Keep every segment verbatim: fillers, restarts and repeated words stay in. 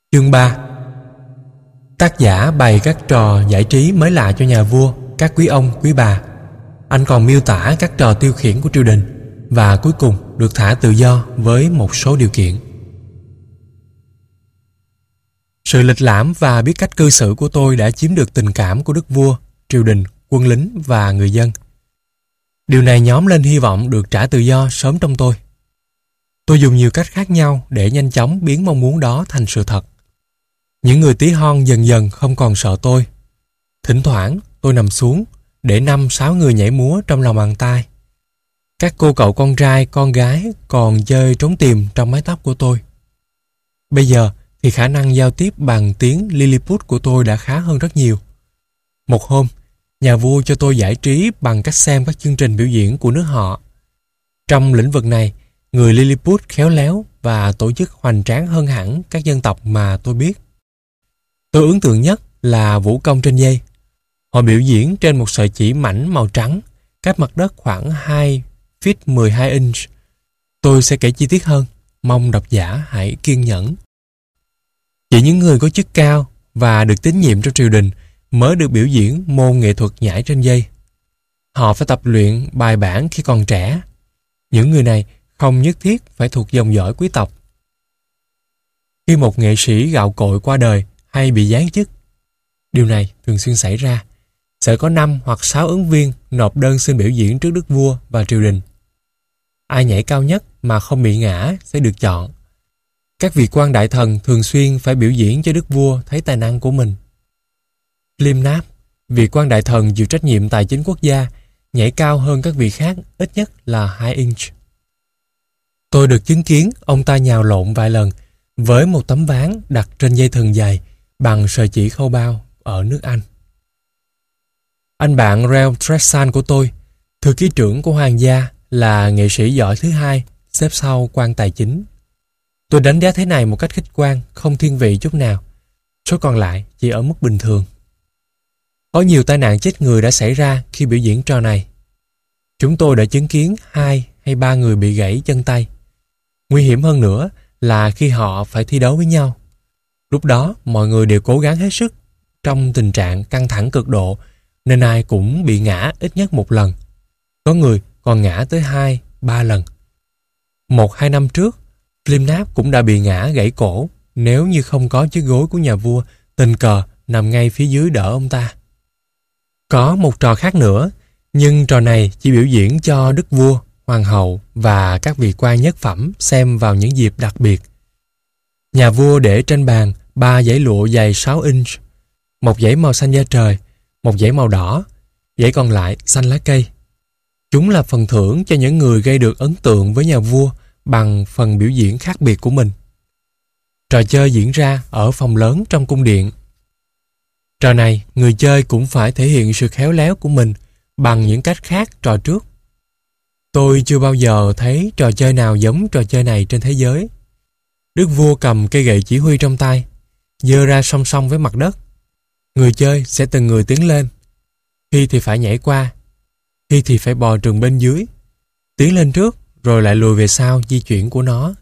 Chương ba. Tác giả bày các trò giải trí mới lạ cho nhà vua, các quý ông, quý bà. Anh còn miêu tả các trò tiêu khiển của triều đình và cuối cùng được thả tự do với một số điều kiện. Sự lịch lãm và biết cách cư xử của tôi đã chiếm được tình cảm của đức vua, triều đình, quân lính và người dân. Điều này nhóm lên hy vọng được trả tự do sớm trong tôi. Tôi dùng nhiều cách khác nhau để nhanh chóng biến mong muốn đó thành sự thật. Những người tí hon dần dần không còn sợ tôi. Thỉnh thoảng tôi nằm xuống để năm sáu người nhảy múa trong lòng bàn tay. Các cô cậu con trai, con gái còn chơi trốn tìm trong mái tóc của tôi. Bây giờ thì khả năng giao tiếp bằng tiếng Lilliput của tôi đã khá hơn rất nhiều. Một hôm, nhà vua cho tôi giải trí bằng cách xem các chương trình biểu diễn của nước họ. Trong lĩnh vực này, người Lilliput khéo léo và tổ chức hoành tráng hơn hẳn các dân tộc mà tôi biết. Tôi ấn tượng nhất là vũ công trên dây. Họ biểu diễn trên một sợi chỉ mảnh màu trắng, cách mặt đất khoảng hai feet mười hai inch. Tôi sẽ kể chi tiết hơn, mong độc giả hãy kiên nhẫn. Chỉ những người có chức cao và được tín nhiệm trong triều đình mới được biểu diễn môn nghệ thuật nhảy trên dây. Họ phải tập luyện bài bản khi còn trẻ. Những người này không nhất thiết phải thuộc dòng dõi quý tộc. Khi một nghệ sĩ gạo cội qua đời hay bị giáng chức, điều này thường xuyên xảy ra, sẽ có năm hoặc sáu ứng viên nộp đơn xin biểu diễn trước đức vua và triều đình. Ai nhảy cao nhất mà không bị ngã sẽ được chọn. Các vị quan đại thần thường xuyên phải biểu diễn cho đức vua thấy tài năng của mình. Flimnap, vị quan đại thần chịu trách nhiệm tài chính quốc gia, nhảy cao hơn các vị khác ít nhất là hai inch. Tôi được chứng kiến ông ta nhào lộn vài lần với một tấm ván đặt trên dây thừng dày bằng sợi chỉ khâu bao ở nước Anh. Anh bạn Ralph Tressan của tôi, thư ký trưởng của hoàng gia, là nghệ sĩ giỏi thứ hai, xếp sau quan tài chính. Tôi đánh giá thế này một cách khách quan, không thiên vị chút nào. Số còn lại chỉ ở mức bình thường. Có nhiều tai nạn chết người đã xảy ra khi biểu diễn trò này. Chúng tôi đã chứng kiến hai hay ba người bị gãy chân tay. Nguy hiểm hơn nữa là khi họ phải thi đấu với nhau. Lúc đó mọi người đều cố gắng hết sức trong tình trạng căng thẳng cực độ, nên ai cũng bị ngã ít nhất một lần. Có người còn ngã tới hai, ba lần. Một hai năm trước, Flimnap cũng đã bị ngã gãy cổ nếu như không có chiếc gối của nhà vua tình cờ nằm ngay phía dưới đỡ ông ta. Có một trò khác nữa, nhưng trò này chỉ biểu diễn cho đức vua, hoàng hậu và các vị quan nhất phẩm xem vào những dịp đặc biệt. Nhà vua để trên bàn ba dãy lụa dày sáu inch, một dãy màu xanh da trời, một dãy màu đỏ, dãy còn lại xanh lá cây. Chúng là phần thưởng cho những người gây được ấn tượng với nhà vua bằng phần biểu diễn khác biệt của mình. Trò chơi diễn ra ở phòng lớn trong cung điện. Trò này, người chơi cũng phải thể hiện sự khéo léo của mình bằng những cách khác trò trước. Tôi chưa bao giờ thấy trò chơi nào giống trò chơi này trên thế giới. Đức vua cầm cây gậy chỉ huy trong tay, giơ ra song song với mặt đất. Người chơi sẽ từng người tiến lên. Khi thì phải nhảy qua, khi thì phải bò trườn bên dưới, tiến lên trước rồi lại lùi về sau di chuyển của nó.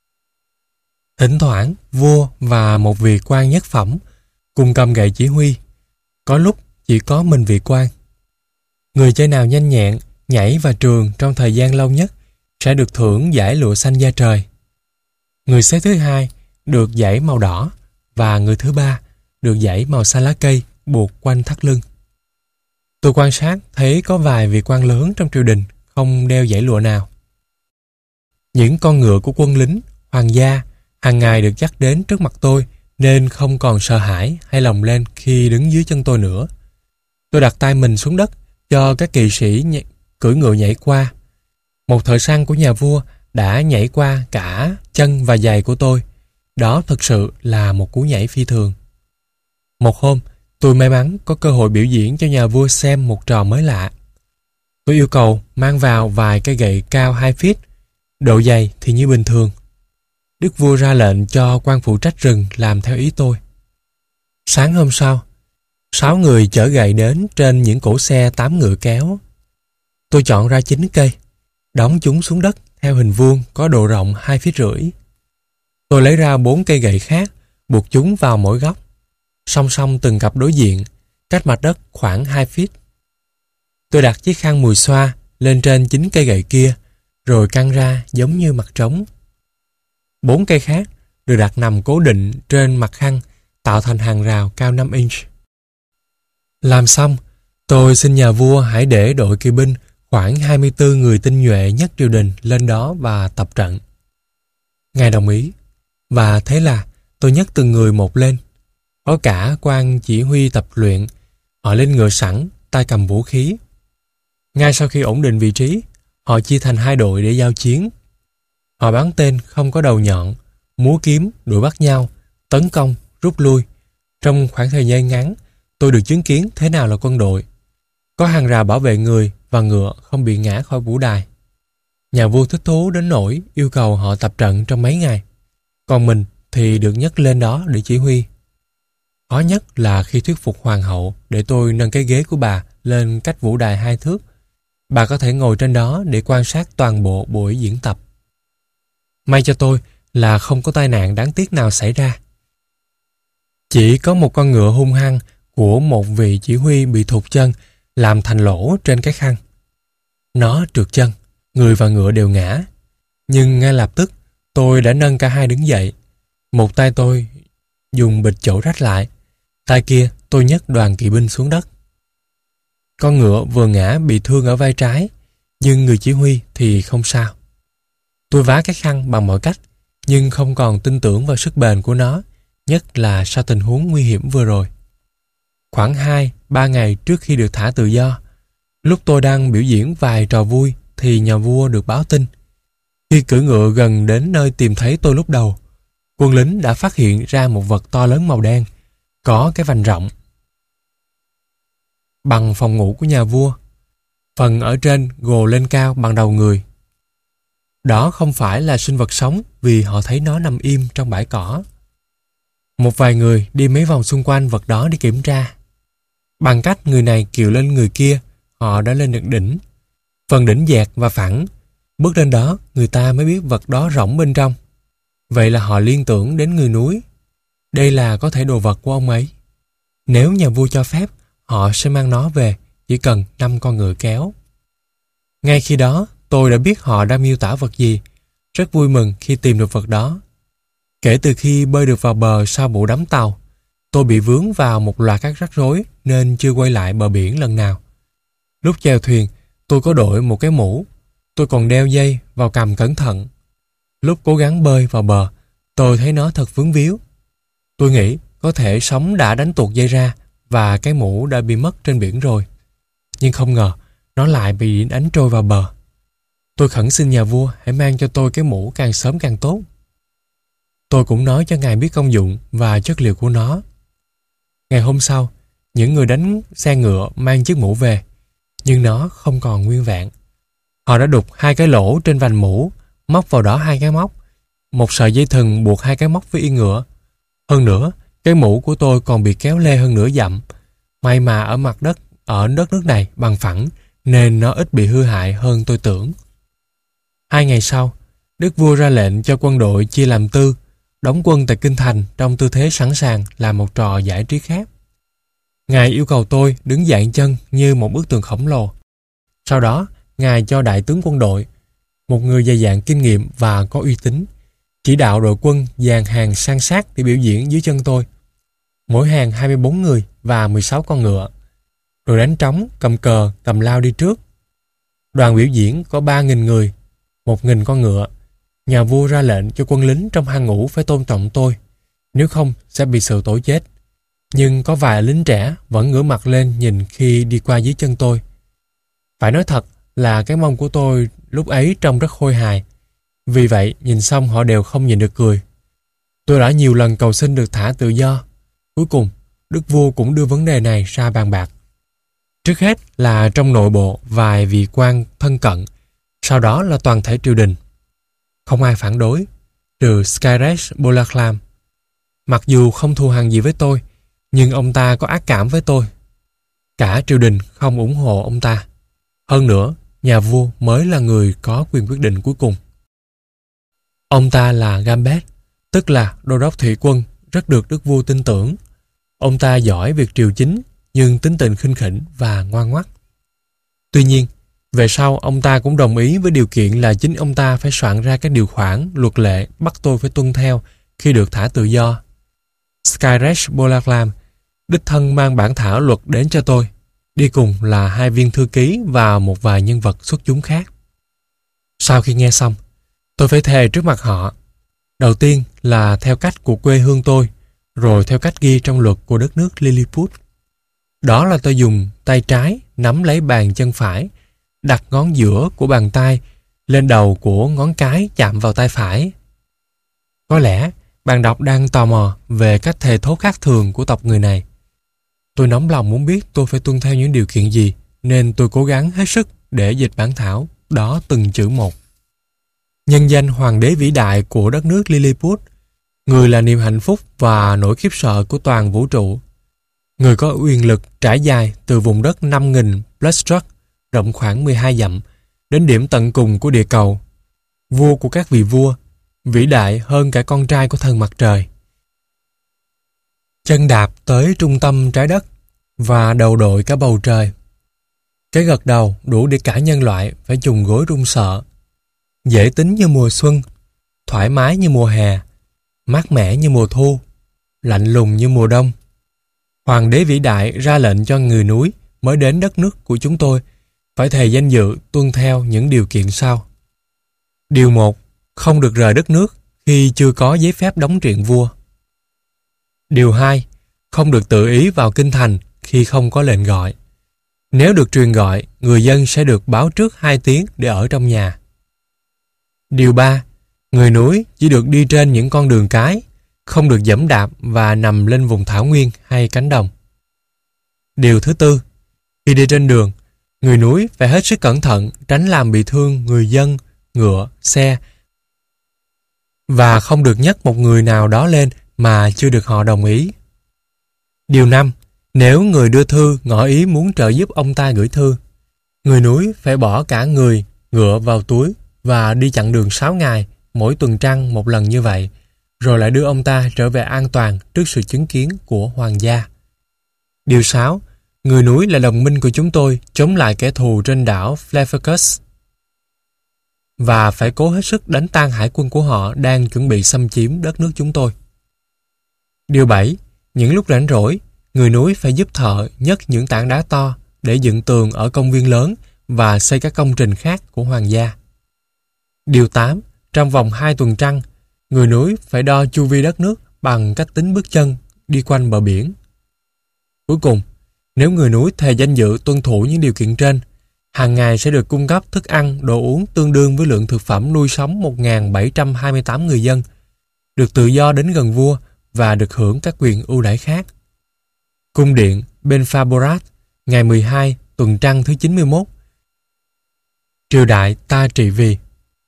Thỉnh thoảng, vua và một vị quan nhất phẩm cùng cầm gậy chỉ huy. Có lúc chỉ có mình vị quan. Người chơi nào nhanh nhẹn, nhảy và trườn trong thời gian lâu nhất sẽ được thưởng dải lụa xanh da trời. Người xếp thứ hai được dải màu đỏ và người thứ ba được dải màu xanh lá cây buộc quanh thắt lưng. Tôi quan sát thấy có vài vị quan lớn trong triều đình không đeo dải lụa nào. Những con ngựa của quân lính, hoàng gia hàng ngày được dắt đến trước mặt tôi nên không còn sợ hãi hay lồng lên khi đứng dưới chân tôi nữa. Tôi đặt tay mình xuống đất cho các kỵ sĩ nh- cưỡi ngựa nhảy qua. Một thợ săn của nhà vua đã nhảy qua cả chân và giày của tôi. Đó thực sự là một cú nhảy phi thường. Một hôm, tôi may mắn có cơ hội biểu diễn cho nhà vua xem một trò mới lạ. Tôi yêu cầu mang vào vài cây gậy cao hai feet, độ dày thì như bình thường. Đức vua ra lệnh cho quan phụ trách rừng làm theo ý tôi. Sáng hôm sau, sáu người chở gậy đến trên những cỗ xe tám ngựa kéo. Tôi chọn ra chín cây, đóng chúng xuống đất theo hình vuông có độ rộng hai feet rưỡi. Tôi lấy ra bốn cây gậy khác, buộc chúng vào mỗi góc, song song từng cặp đối diện, cách mặt đất khoảng hai feet. Tôi đặt chiếc khăn mùi xoa lên trên chính cây gậy kia, rồi căng ra giống như mặt trống. Bốn cây khác được đặt nằm cố định trên mặt khăn, tạo thành hàng rào cao năm inch. Làm xong, tôi xin nhà vua hãy để đội kỵ binh khoảng hai mươi tư người tinh nhuệ nhất triều đình lên đó và tập trận. Ngài đồng ý, và thế là tôi nhấc từng người một lên. Có cả quan chỉ huy tập luyện, họ lên ngựa sẵn, tay cầm vũ khí. Ngay sau khi ổn định vị trí, họ chia thành hai đội để giao chiến. Họ bắn tên không có đầu nhọn, múa kiếm, đuổi bắt nhau, tấn công, rút lui. Trong khoảng thời gian ngắn, tôi được chứng kiến thế nào là quân đội. Có hàng rào bảo vệ người và ngựa không bị ngã khỏi vũ đài. Nhà vua thích thú đến nỗi yêu cầu họ tập trận trong mấy ngày. Còn mình thì được nhấc lên đó để chỉ huy. Khó nhất là khi thuyết phục hoàng hậu để tôi nâng cái ghế của bà lên cách vũ đài hai thước. Bà có thể ngồi trên đó để quan sát toàn bộ buổi diễn tập. May cho tôi là không có tai nạn đáng tiếc nào xảy ra. Chỉ có một con ngựa hung hăng của một vị chỉ huy bị thụt chân, làm thành lỗ trên cái khăn. Nó trượt chân, người và ngựa đều ngã. Nhưng ngay lập tức, tôi đã nâng cả hai đứng dậy. Một tay tôi dùng bịch chỗ rách lại, tay kia tôi nhấc đoàn kỵ binh xuống đất. Con ngựa vừa ngã bị thương ở vai trái, nhưng người chỉ huy thì không sao. Tôi vá cái khăn bằng mọi cách, nhưng không còn tin tưởng vào sức bền của nó, nhất là sau tình huống nguy hiểm vừa rồi. Khoảng hai ba ngày trước khi được thả tự do, lúc tôi đang biểu diễn vài trò vui thì nhà vua được báo tin. Khi cưỡi ngựa gần đến nơi tìm thấy tôi lúc đầu, quân lính đã phát hiện ra một vật to lớn màu đen, có cái vành rộng bằng phòng ngủ của nhà vua. Phần ở trên gồ lên cao bằng đầu người. Đó không phải là sinh vật sống vì họ thấy nó nằm im trong bãi cỏ. Một vài người đi mấy vòng xung quanh vật đó để kiểm tra. Bằng cách người này kiều lên người kia, họ đã lên được đỉnh. Phần đỉnh dẹt và phẳng. Bước lên đó, người ta mới biết vật đó rỗng bên trong. Vậy là họ liên tưởng đến người núi. Đây là có thể đồ vật của ông ấy. Nếu nhà vua cho phép, họ sẽ mang nó về, chỉ cần năm con ngựa kéo. Ngay khi đó, tôi đã biết họ đang miêu tả vật gì. Rất vui mừng khi tìm được vật đó. Kể từ khi bơi được vào bờ sau vụ đắm tàu, tôi bị vướng vào một loạt các rắc rối nên chưa quay lại bờ biển lần nào. Lúc chèo thuyền, tôi có đội một cái mũ. Tôi còn đeo dây vào cằm cẩn thận. Lúc cố gắng bơi vào bờ, tôi thấy nó thật vướng víu. Tôi nghĩ có thể sóng đã đánh tuột dây ra và cái mũ đã bị mất trên biển rồi. Nhưng không ngờ, nó lại bị đánh trôi vào bờ. Tôi khẩn xin nhà vua hãy mang cho tôi cái mũ càng sớm càng tốt. Tôi cũng nói cho ngài biết công dụng và chất liệu của nó. Ngày hôm sau, những người đánh xe ngựa mang chiếc mũ về, nhưng nó không còn nguyên vẹn. Họ đã đục hai cái lỗ trên vành mũ, móc vào đó hai cái móc, một sợi dây thừng buộc hai cái móc với yên ngựa. Hơn nữa, cái mũ của tôi còn bị kéo lê hơn nửa dặm. May mà ở mặt đất, ở đất nước này bằng phẳng, nên nó ít bị hư hại hơn tôi tưởng. Hai ngày sau, Đức vua ra lệnh cho quân đội chia làm tư, đóng quân tại kinh thành trong tư thế sẵn sàng làm một trò giải trí khác. Ngài yêu cầu tôi đứng dạn chân như một bức tường khổng lồ. Sau đó, Ngài cho đại tướng quân đội, một người dày dạn kinh nghiệm và có uy tín, chỉ đạo đội quân dàn hàng san sát để biểu diễn dưới chân tôi. Mỗi hàng hai mươi bốn người và mười sáu con ngựa. Rồi đánh trống, cầm cờ, cầm lao đi trước. Đoàn biểu diễn có ba nghìn người, một nghìn con ngựa. Nhà vua ra lệnh cho quân lính trong hang ngũ phải tôn trọng tôi, nếu không sẽ bị sự tổ chết. Nhưng có vài lính trẻ vẫn ngửa mặt lên nhìn khi đi qua dưới chân tôi. Phải nói thật là cái mông của tôi lúc ấy trông rất khôi hài. Vì vậy, nhìn xong họ đều không nhìn được cười. Tôi đã nhiều lần cầu xin được thả tự do. Cuối cùng, Đức vua cũng đưa vấn đề này ra bàn bạc. Trước hết là trong nội bộ vài vị quan thân cận, sau đó là toàn thể triều đình. Không ai phản đối, trừ Skyresh Bolaklam. Mặc dù không thù hằn gì với tôi, nhưng ông ta có ác cảm với tôi. Cả triều đình không ủng hộ ông ta. Hơn nữa, nhà vua mới là người có quyền quyết định cuối cùng. Ông ta là Gambet, tức là đô đốc thủy quân rất được đức vua tin tưởng. Ông ta giỏi việc triều chính, nhưng tính tình khinh khỉnh và ngoan ngoắt. Tuy nhiên, về sau ông ta cũng đồng ý với điều kiện là chính ông ta phải soạn ra các điều khoản, luật lệ bắt tôi phải tuân theo khi được thả tự do. Skyresh Bolaglam đích thân mang bản thảo luật đến cho tôi, đi cùng là hai viên thư ký và một vài nhân vật xuất chúng khác. Sau khi nghe xong, tôi phải thề trước mặt họ. Đầu tiên là theo cách của quê hương tôi, rồi theo cách ghi trong luật của đất nước Lilliput. Đó là tôi dùng tay trái nắm lấy bàn chân phải, đặt ngón giữa của bàn tay lên đầu của ngón cái chạm vào tay phải. Có lẽ bạn đọc đang tò mò về cách thề thốt khác thường của tộc người này. Tôi nóng lòng muốn biết tôi phải tuân theo những điều kiện gì, nên tôi cố gắng hết sức để dịch bản thảo đó từng chữ một. Nhân danh hoàng đế vĩ đại của đất nước Lilliput, người là niềm hạnh phúc và nỗi khiếp sợ của toàn vũ trụ, người có quyền lực trải dài từ vùng đất năm nghìn Plustruck, rộng khoảng mười hai dặm, đến điểm tận cùng của địa cầu, vua của các vị vua, vĩ đại hơn cả con trai của thần mặt trời. Chân đạp tới trung tâm trái đất và đầu đội cả bầu trời. Cái gật đầu đủ để cả nhân loại phải chùng gối run sợ. Dễ tính như mùa xuân, thoải mái như mùa hè, mát mẻ như mùa thu, lạnh lùng như mùa đông. Hoàng đế vĩ đại ra lệnh cho người núi mới đến đất nước của chúng tôi phải thề danh dự tuân theo những điều kiện sau. Điều một, không được rời đất nước khi chưa có giấy phép đóng truyện vua. Điều hai, không được tự ý vào kinh thành khi không có lệnh gọi. Nếu được truyền gọi, người dân sẽ được báo trước hai tiếng để ở trong nhà. Điều ba, người núi chỉ được đi trên những con đường cái, không được giẫm đạp và nằm lên vùng thảo nguyên hay cánh đồng. Điều thứ tư, khi đi trên đường, người núi phải hết sức cẩn thận tránh làm bị thương người dân, ngựa, xe và không được nhấc một người nào đó lên mà chưa được họ đồng ý. Điều năm, nếu người đưa thư ngỏ ý muốn trợ giúp ông ta gửi thư, người núi phải bỏ cả người, ngựa vào túi và đi chặng đường sáu ngày, mỗi tuần trăng một lần như vậy, rồi lại đưa ông ta trở về an toàn trước sự chứng kiến của hoàng gia. Điều sáu, người núi là đồng minh của chúng tôi chống lại kẻ thù trên đảo Flaphicus và phải cố hết sức đánh tan hải quân của họ đang chuẩn bị xâm chiếm đất nước chúng tôi. Điều bảy, những lúc rảnh rỗi, người núi phải giúp thợ nhấc những tảng đá to để dựng tường ở công viên lớn và xây các công trình khác của hoàng gia. Điều tám, trong vòng hai tuần trăng, người núi phải đo chu vi đất nước bằng cách tính bước chân đi quanh bờ biển. Cuối cùng, nếu người núi thề danh dự tuân thủ những điều kiện trên, hàng ngày sẽ được cung cấp thức ăn, đồ uống tương đương với lượng thực phẩm nuôi sống một nghìn bảy trăm hai mươi tám người dân, được tự do đến gần vua và được hưởng các quyền ưu đãi khác. Cung điện Benfaborat, ngày mười hai, tuần trăng thứ chín mươi mốt. Triều đại ta trị vì.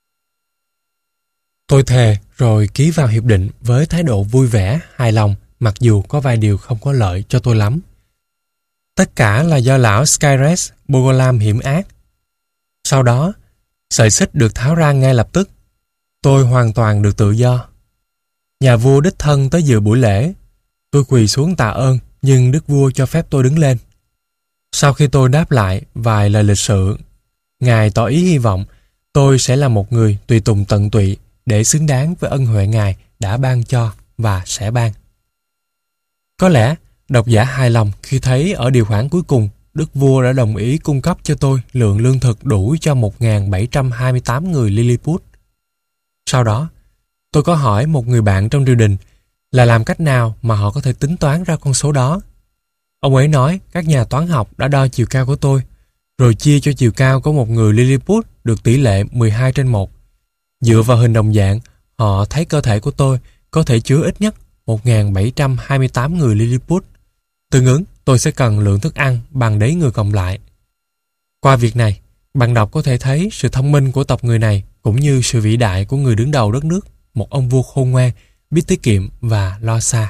Tôi thề rồi ký vào hiệp định với thái độ vui vẻ, hài lòng, mặc dù có vài điều không có lợi cho tôi lắm. Tất cả là do lão Skyresh Bolaglam hiểm ác. Sau đó, sợi xích được tháo ra ngay lập tức. Tôi hoàn toàn được tự do. Nhà vua đích thân tới dự buổi lễ. Tôi quỳ xuống tạ ơn, nhưng đức vua cho phép tôi đứng lên. Sau khi tôi đáp lại vài lời lịch sự, Ngài tỏ ý hy vọng tôi sẽ là một người tùy tùng tận tụy để xứng đáng với ân huệ Ngài đã ban cho và sẽ ban. Có lẽ độc giả hài lòng khi thấy ở điều khoản cuối cùng đức vua đã đồng ý cung cấp cho tôi lượng lương thực đủ cho một nghìn bảy trăm hai mươi tám người Lilliput. Sau đó, tôi có hỏi một người bạn trong triều đình là làm cách nào mà họ có thể tính toán ra con số đó. Ông ấy nói các nhà toán học đã đo chiều cao của tôi, rồi chia cho chiều cao của một người Lilliput được tỷ lệ mười hai trên một. Dựa vào hình đồng dạng, họ thấy cơ thể của tôi có thể chứa ít nhất một nghìn bảy trăm hai mươi tám người Lilliput. Tương ứng, tôi sẽ cần lượng thức ăn bằng đấy người cộng lại. Qua việc này, bạn đọc có thể thấy sự thông minh của tộc người này cũng như sự vĩ đại của người đứng đầu đất nước, một ông vua khôn ngoan, biết tiết kiệm và lo xa.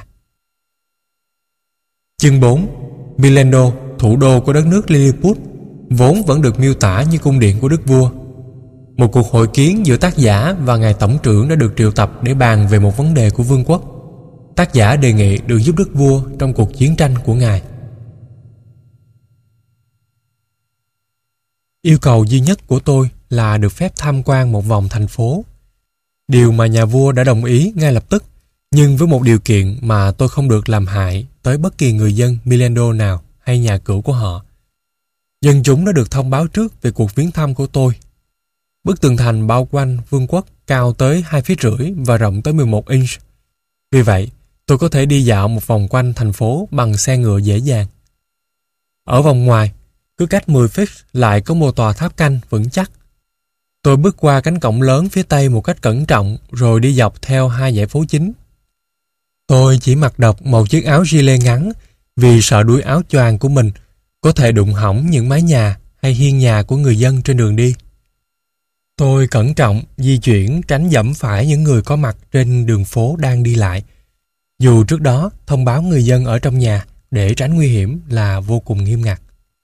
Chương bốn. Milendo, thủ đô của đất nước Lilliput, vốn vẫn được miêu tả như cung điện của đức vua. Một cuộc hội kiến giữa tác giả và ngài tổng trưởng đã được triệu tập để bàn về một vấn đề của vương quốc. Tác giả đề nghị được giúp đức vua trong cuộc chiến tranh của ngài. Yêu cầu duy nhất của tôi là được phép tham quan một vòng thành phố. Điều mà nhà vua đã đồng ý ngay lập tức, nhưng với một điều kiện mà tôi không được làm hại tới bất kỳ người dân Milendo nào hay nhà cửu của họ. Dân chúng đã được thông báo trước về cuộc viếng thăm của tôi. Bức tường thành bao quanh vương quốc cao tới hai feet rưỡi và rộng tới mười một inch. Vì vậy, tôi có thể đi dạo một vòng quanh thành phố bằng xe ngựa dễ dàng. Ở vòng ngoài, cứ cách mười feet lại có một tòa tháp canh vững chắc. Tôi bước qua cánh cổng lớn phía tây một cách cẩn trọng rồi đi dọc theo hai dãy phố chính. Tôi chỉ mặc độc một chiếc áo gilet ngắn vì sợ đuôi áo choàng của mình có thể đụng hỏng những mái nhà hay hiên nhà của người dân trên đường đi. Tôi cẩn trọng di chuyển tránh dẫm phải những người có mặt trên đường phố đang đi lại. Dù trước đó thông báo người dân ở trong nhà để tránh nguy hiểm là vô cùng nghiêm ngặt.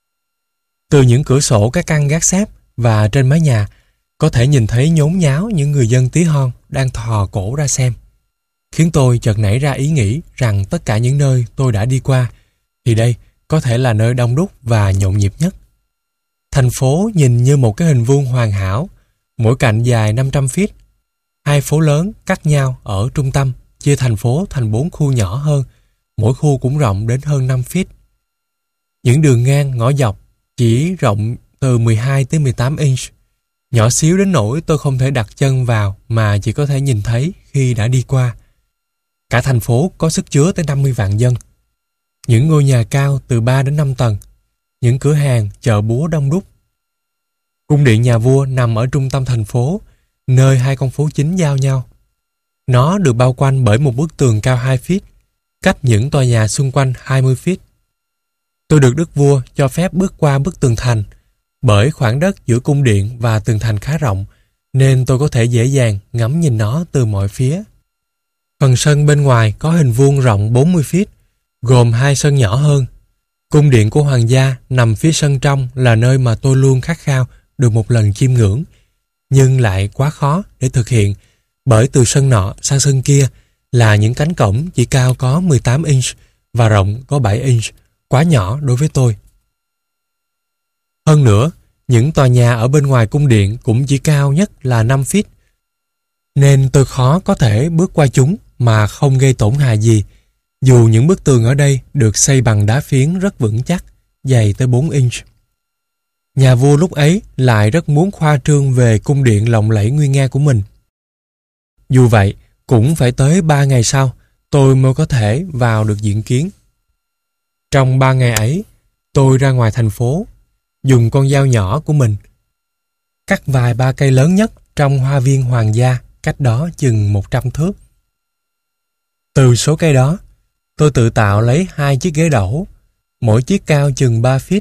Từ những cửa sổ các căn gác xếp và trên mái nhà có thể nhìn thấy nhốn nháo những người dân tí hon đang thò cổ ra xem. Khiến tôi chợt nảy ra ý nghĩ rằng tất cả những nơi tôi đã đi qua thì đây có thể là nơi đông đúc và nhộn nhịp nhất. Thành phố nhìn như một cái hình vuông hoàn hảo, mỗi cạnh dài năm trăm feet. Hai phố lớn cắt nhau ở trung tâm, chia thành phố thành bốn khu nhỏ hơn, mỗi khu cũng rộng đến hơn năm feet. Những đường ngang ngõ dọc chỉ rộng từ mười hai tới mười tám inch, nhỏ xíu đến nỗi tôi không thể đặt chân vào mà chỉ có thể nhìn thấy khi đã đi qua. Cả thành phố có sức chứa tới năm mươi vạn dân. Những ngôi nhà cao từ ba đến năm tầng, những cửa hàng, chợ búa đông đúc. Cung điện nhà vua nằm ở trung tâm thành phố, nơi hai con phố chính giao nhau. Nó được bao quanh bởi một bức tường cao hai feet, cách những tòa nhà xung quanh hai mươi feet. Tôi được đức vua cho phép bước qua bức tường thành, bởi khoảng đất giữa cung điện và tường thành khá rộng, nên tôi có thể dễ dàng ngắm nhìn nó từ mọi phía. Phần sân bên ngoài có hình vuông rộng bốn mươi feet, gồm hai sân nhỏ hơn. Cung điện của hoàng gia nằm phía sân trong là nơi mà tôi luôn khát khao được một lần chiêm ngưỡng, nhưng lại quá khó để thực hiện, bởi từ sân nọ sang sân kia là những cánh cổng chỉ cao có mười tám inch và rộng có bảy inch, quá nhỏ đối với tôi. Hơn nữa, những tòa nhà ở bên ngoài cung điện cũng chỉ cao nhất là năm feet, nên tôi khó có thể bước qua chúng mà không gây tổn hại gì, dù những bức tường ở đây được xây bằng đá phiến rất vững chắc, dày tới bốn inch. Nhà vua lúc ấy lại rất muốn khoa trương về cung điện lộng lẫy nguy nga của mình. Dù vậy, cũng phải tới ba ngày sau, tôi mới có thể vào được diện kiến. Trong ba ngày ấy, tôi ra ngoài thành phố, dùng con dao nhỏ của mình, cắt vài ba cây lớn nhất trong hoa viên hoàng gia, cách đó chừng một trăm thước. Từ số cây đó, tôi tự tạo lấy hai chiếc ghế đẩu, mỗi chiếc cao chừng ba feet,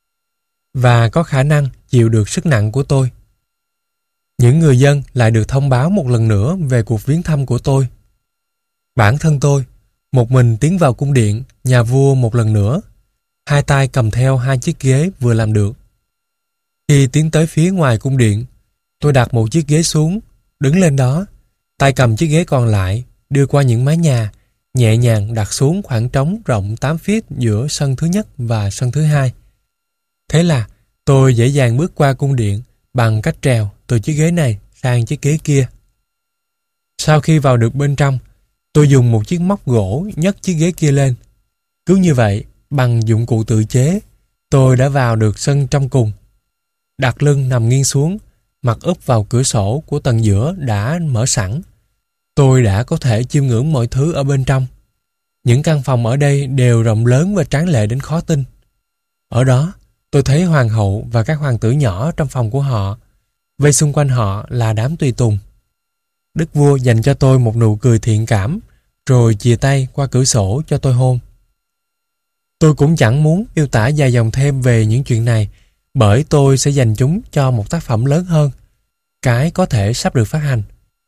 và có khả năng chịu được sức nặng của tôi. Những người dân lại được thông báo một lần nữa về cuộc viếng thăm của tôi. Bản thân tôi, một mình tiến vào cung điện nhà vua một lần nữa, hai tay cầm theo hai chiếc ghế vừa làm được. Khi tiến tới phía ngoài cung điện, tôi đặt một chiếc ghế xuống, đứng lên đó, tay cầm chiếc ghế còn lại, đưa qua những mái nhà, nhẹ nhàng đặt xuống khoảng trống rộng tám feet giữa sân thứ nhất và sân thứ hai. Thế là tôi dễ dàng bước qua cung điện bằng cách trèo từ chiếc ghế này sang chiếc ghế kia. Sau khi vào được bên trong, tôi dùng một chiếc móc gỗ nhấc chiếc ghế kia lên. Cứ như vậy, bằng dụng cụ tự chế, tôi đã vào được sân trong cùng. Đặt lưng nằm nghiêng xuống, mặt úp vào cửa sổ của tầng giữa đã mở sẵn. Tôi đã có thể chiêm ngưỡng mọi thứ ở bên trong. Những căn phòng ở đây đều rộng lớn và tráng lệ đến khó tin. Ở đó, tôi thấy hoàng hậu và các hoàng tử nhỏ trong phòng của họ. Vây xung quanh họ là đám tùy tùng. Đức vua dành cho tôi một nụ cười thiện cảm, rồi chìa tay qua cửa sổ cho tôi hôn. Tôi cũng chẳng muốn miêu tả dài dòng thêm về những chuyện này, bởi tôi sẽ dành chúng cho một tác phẩm lớn hơn, cái có thể sắp được phát hành.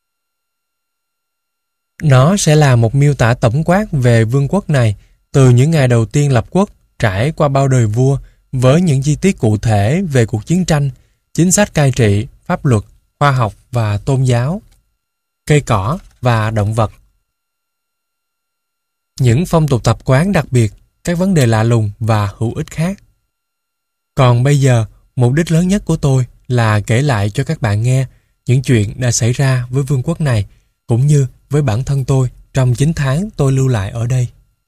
Nó sẽ là một miêu tả tổng quát về vương quốc này từ những ngày đầu tiên lập quốc trải qua bao đời vua, với những chi tiết cụ thể về cuộc chiến tranh, chính sách cai trị, pháp luật, khoa học và tôn giáo, cây cỏ và động vật. những phong tục tập quán đặc biệt, các vấn đề lạ lùng và hữu ích khác. Còn bây giờ, mục đích lớn nhất của tôi là kể lại cho các bạn nghe những chuyện đã xảy ra với vương quốc này, cũng như với bản thân tôi trong chín tháng tôi lưu lại ở đây.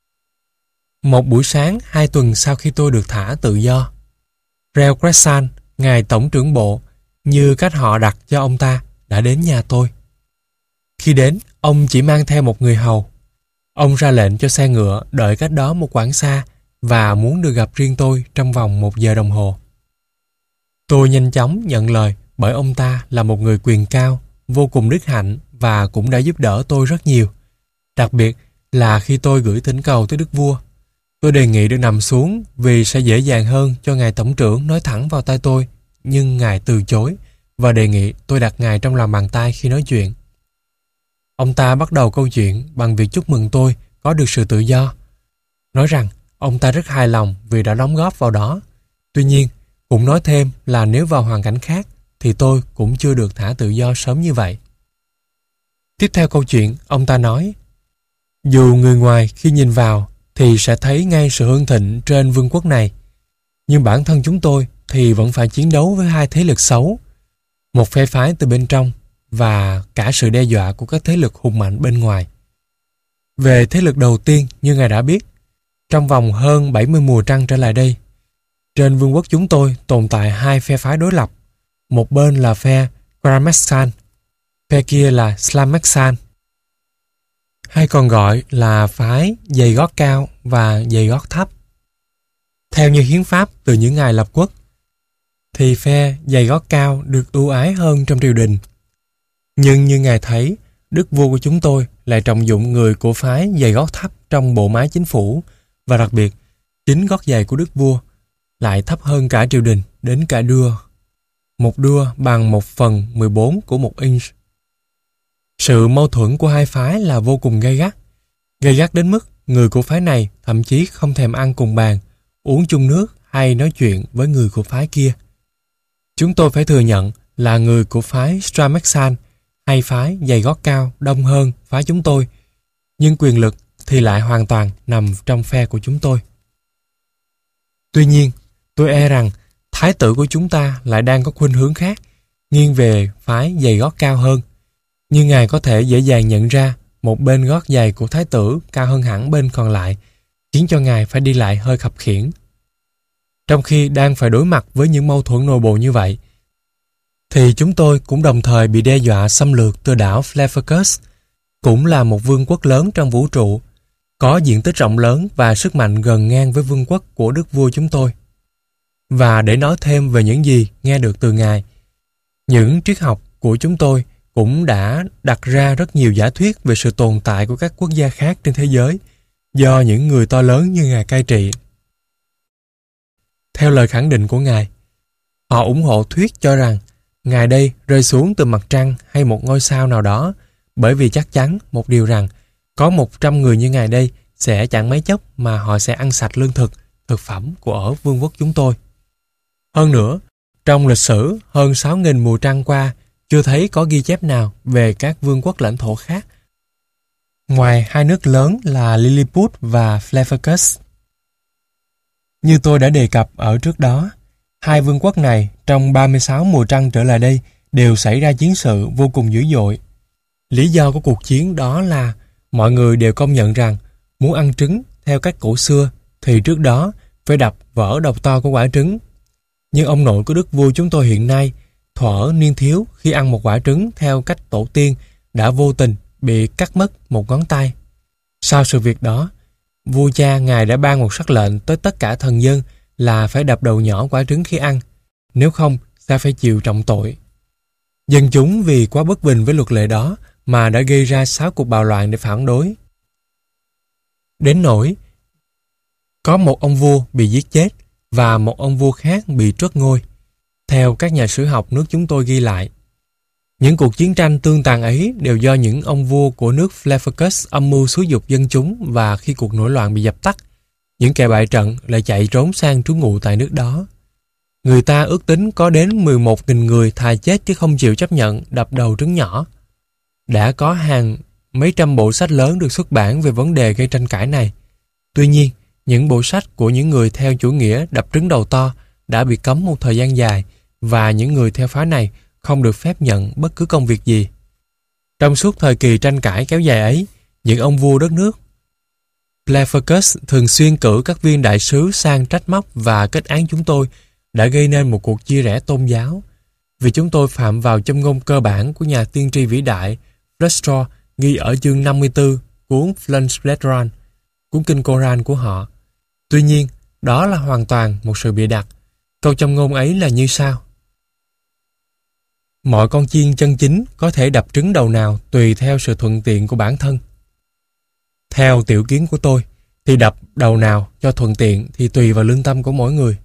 Một buổi sáng hai tuần sau khi tôi được thả tự do, Reo Crescent, ngài tổng trưởng bộ, như cách họ đặt cho ông ta, đã đến nhà tôi. Khi đến, ông chỉ mang theo một người hầu. Ông ra lệnh cho xe ngựa đợi cách đó một quãng xa và muốn được gặp riêng tôi trong vòng một giờ đồng hồ. Tôi nhanh chóng nhận lời bởi ông ta là một người quyền cao, vô cùng đức hạnh và cũng đã giúp đỡ tôi rất nhiều. Đặc biệt là khi tôi gửi thỉnh cầu tới đức vua, tôi đề nghị được nằm xuống vì sẽ dễ dàng hơn cho ngài tổng trưởng nói thẳng vào tai tôi, nhưng ngài từ chối và đề nghị tôi đặt ngài trong lòng bàn tay khi nói chuyện. Ông ta bắt đầu câu chuyện bằng việc chúc mừng tôi có được sự tự do, nói rằng ông ta rất hài lòng vì đã đóng góp vào đó. Tuy nhiên, cũng nói thêm là nếu vào hoàn cảnh khác thì tôi cũng chưa được thả tự do sớm như vậy. Tiếp theo câu chuyện, ông ta nói: dù người ngoài khi nhìn vào thì sẽ thấy ngay sự hưng thịnh trên vương quốc này, nhưng bản thân chúng tôi thì vẫn phải chiến đấu với hai thế lực xấu, một phe phái từ bên trong và cả sự đe dọa của các thế lực hùng mạnh bên ngoài. Về thế lực đầu tiên, như ngài đã biết, trong vòng hơn bảy mươi mùa trăng trở lại đây, trên vương quốc chúng tôi tồn tại hai phe phái đối lập. Một bên là phe Karamexan, phe kia là Slamexan, hay còn gọi là phái giày gót cao và giày gót thấp. Theo như hiến pháp từ những ngày lập quốc, thì phe giày gót cao được ưu ái hơn trong triều đình. Nhưng như ngài thấy, đức vua của chúng tôi lại trọng dụng người của phái giày gót thấp trong bộ máy chính phủ, và đặc biệt, chính gót giày của đức vua lại thấp hơn cả triều đình đến cả đưa. Một đưa bằng một phần mười bốn của một inch. Sự mâu thuẫn của hai phái là vô cùng gay gắt. Gay gắt đến mức người của phái này thậm chí không thèm ăn cùng bàn, uống chung nước hay nói chuyện với người của phái kia. Chúng tôi phải thừa nhận là người của phái Stramexan hay phái giày gót cao đông hơn phái chúng tôi, nhưng quyền lực thì lại hoàn toàn nằm trong phe của chúng tôi. Tuy nhiên, tôi e rằng thái tử của chúng ta lại đang có khuynh hướng khác, nghiêng về phái giày gót cao hơn. Nhưng ngài có thể dễ dàng nhận ra một bên gót giày của thái tử cao hơn hẳn bên còn lại, khiến cho ngài phải đi lại hơi khập khiễng. Trong khi đang phải đối mặt với những mâu thuẫn nội bộ như vậy, thì chúng tôi cũng đồng thời bị đe dọa xâm lược từ đảo Phlephacus, cũng là một vương quốc lớn trong vũ trụ, có diện tích rộng lớn và sức mạnh gần ngang với vương quốc của đức vua chúng tôi. Và để nói thêm về những gì nghe được từ ngài, những triết học của chúng tôi cũng đã đặt ra rất nhiều giả thuyết về sự tồn tại của các quốc gia khác trên thế giới do những người to lớn như ngài cai trị. Theo lời khẳng định của ngài, họ ủng hộ thuyết cho rằng ngài đây rơi xuống từ mặt trăng hay một ngôi sao nào đó, bởi vì chắc chắn một điều rằng có một trăm người như ngài đây sẽ chẳng mấy chốc mà họ sẽ ăn sạch lương thực, thực phẩm của ở vương quốc chúng tôi. Hơn nữa, trong lịch sử hơn sáu nghìn mùa trăng qua, chưa thấy có ghi chép nào về các vương quốc lãnh thổ khác ngoài hai nước lớn là Lilliput và Phlephacus. Như tôi đã đề cập ở trước đó, hai vương quốc này trong ba mươi sáu mùa trăng trở lại đây đều xảy ra chiến sự vô cùng dữ dội. Lý do của cuộc chiến đó là mọi người đều công nhận rằng muốn ăn trứng theo cách cổ xưa thì trước đó phải đập vỡ đầu to của quả trứng. Nhưng ông nội của đức vua chúng tôi hiện nay, thuở niên thiếu khi ăn một quả trứng theo cách tổ tiên, đã vô tình bị cắt mất một ngón tay. Sau sự việc đó, vua cha ngài đã ban một sắc lệnh tới tất cả thần dân là phải đập đầu nhỏ quả trứng khi ăn, nếu không sẽ phải chịu trọng tội. Dân chúng vì quá bất bình với luật lệ đó mà đã gây ra sáu cuộc bạo loạn để phản đối. Đến nỗi có một ông vua bị giết chết và một ông vua khác bị truất ngôi, theo các nhà sử học nước chúng tôi ghi lại. Những cuộc chiến tranh tương tàn ấy đều do những ông vua của nước Phlephacus âm mưu xúi dục dân chúng, và khi cuộc nổi loạn bị dập tắt, những kẻ bại trận lại chạy trốn sang trú ngụ tại nước đó. Người ta ước tính có đến mười một nghìn người thà chết chứ không chịu chấp nhận đập đầu trứng nhỏ. Đã có hàng mấy trăm bộ sách lớn được xuất bản về vấn đề gây tranh cãi này. Tuy nhiên, những bộ sách của những người theo chủ nghĩa đập trứng đầu to đã bị cấm một thời gian dài và những người theo phái này không được phép nhận bất cứ công việc gì. Trong suốt thời kỳ tranh cãi kéo dài ấy, những ông vua đất nước Blephagus thường xuyên cử các viên đại sứ sang trách móc và kết án chúng tôi đã gây nên một cuộc chia rẽ tôn giáo vì chúng tôi phạm vào châm ngôn cơ bản của nhà tiên tri vĩ đại Fletcher ghi ở chương năm mươi tư cuốn Flunspletran, cuốn kinh Koran của họ. Tuy nhiên, đó là hoàn toàn một sự bịa đặt. Câu châm ngôn ấy là như sau: mọi con chiên chân chính có thể đập trứng đầu nào tùy theo sự thuận tiện của bản thân. Theo tiểu kiến của tôi, thì đập đầu nào cho thuận tiện thì tùy vào lương tâm của mỗi người.